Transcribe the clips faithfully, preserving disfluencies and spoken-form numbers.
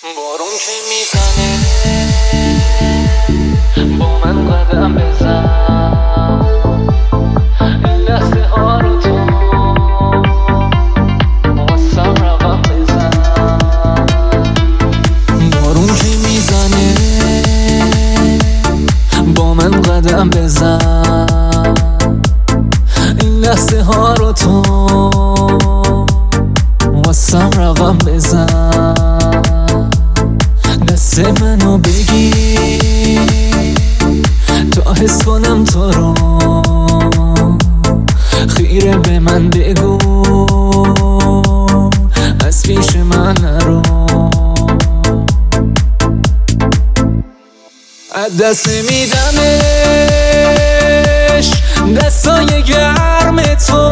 بارون که میزنه با من قدم بزن، این لحظه ها رو تو واسم رقم بزن. بارون که میزنه با من قدم بزن، این لحظه ها رو تو واسم رقم بزن. دست منو بگیر تا حس کنم تو رو، خیره به من بگو از پیش من نرو. از دست میدمش دستای گرم تو،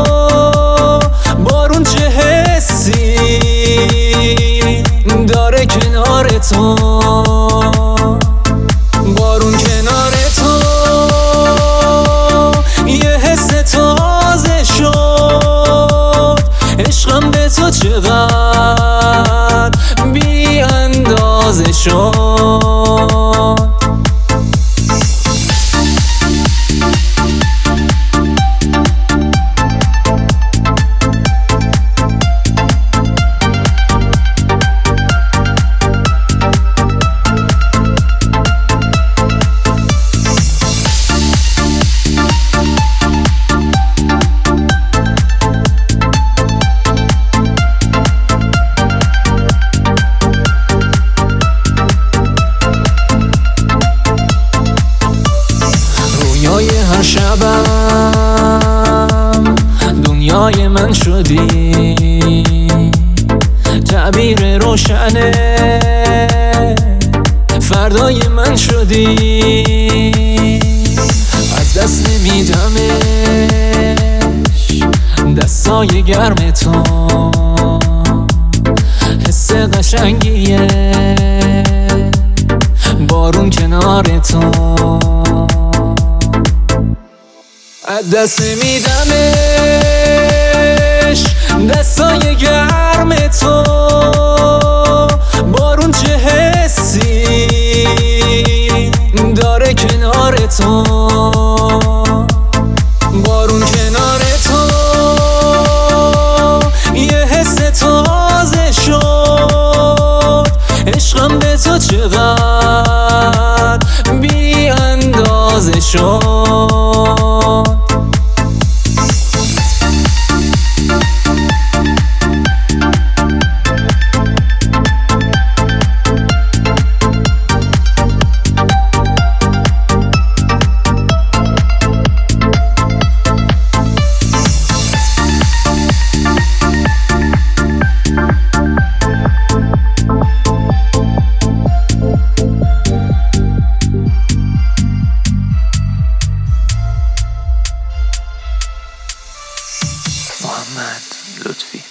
بارون چه حسی داره کنار تو، بارون کنار تو یه حس تازه شد. عشقم به تو چقدر بی اندازه شد. هر شبم دنیای من شدی، تعبیر روشنه فردای من شدی. از دست نمیدمش دستای گرم تو، حس قشنگیه بارون کنار تو. از دست میدمش دستای گرم تو، بارون چه حسی داره کنار تو، بارون کنار تو یه حس تازه شد. عشقم به تو چقدر بی اندازه شد. محمد لطفی